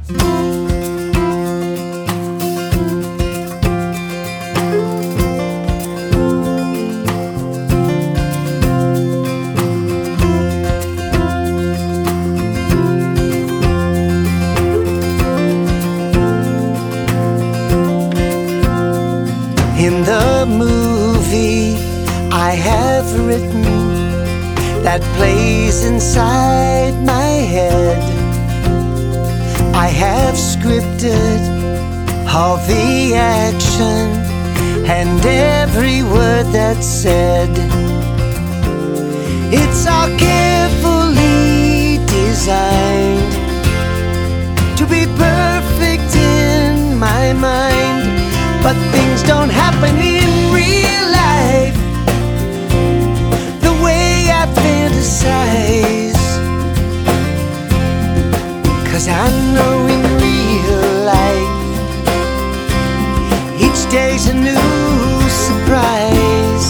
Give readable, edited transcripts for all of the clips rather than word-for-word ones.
In the movie I have written that plays inside my head, I have scripted all the action and every word that's said. It's all carefully designed to be perfect in my mind. But things don't happen in real life the way I fantasize. 'Cause I know in real life each day's a new surprise.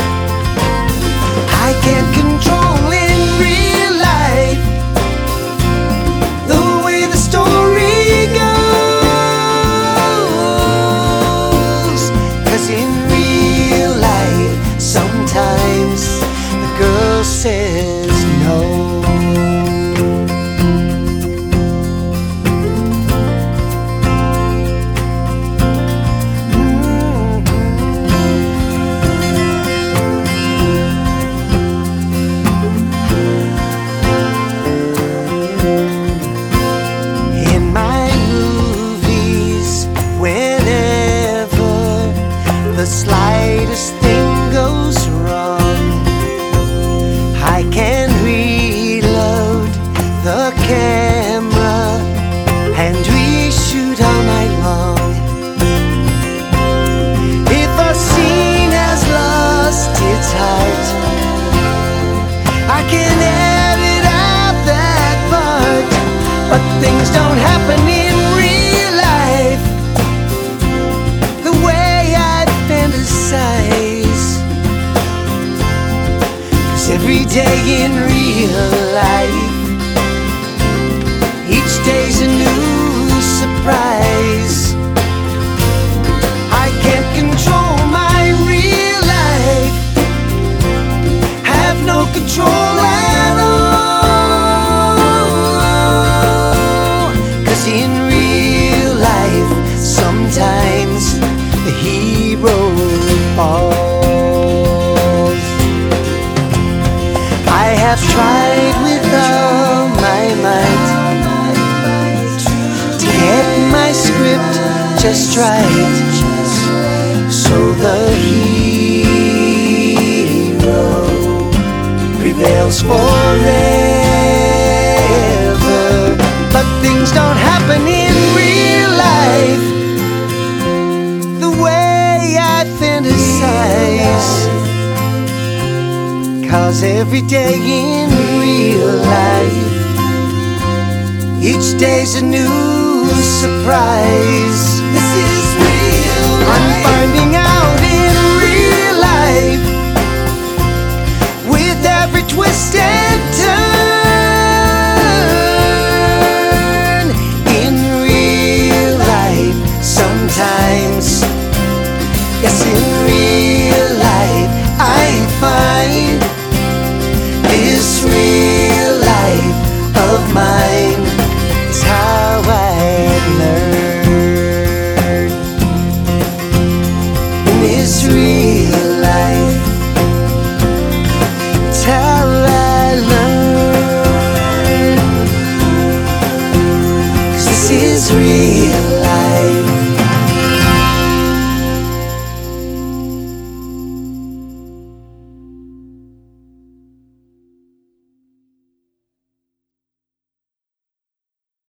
I can't control in real life the way the story goes. In real life, sometimes the girl says no. In my movies, whenever the slightest thing goes wrong, I can reload the camera and reshoot all night long. If a scene has lost its heart, I can edit out that part. But things don't happen in real life the way I fantasize. 'Cause every day in real life, each day's a new surprise. I can't control my real life, have no control at all. 'Cause in real life, sometimes the hero falls. I have tried with all my might to get my script just right, so the hero prevails forever. But things don't happen in real life the way I fantasize. 'Cause every day in real life, each day's a new surprise. This is real life. I'm finding out in real life with every twist and turn. In real life, sometimes, yes, in real life, I find this real life of mine is how I learn. In this real life, it's how I learn. 'Cause this is real life.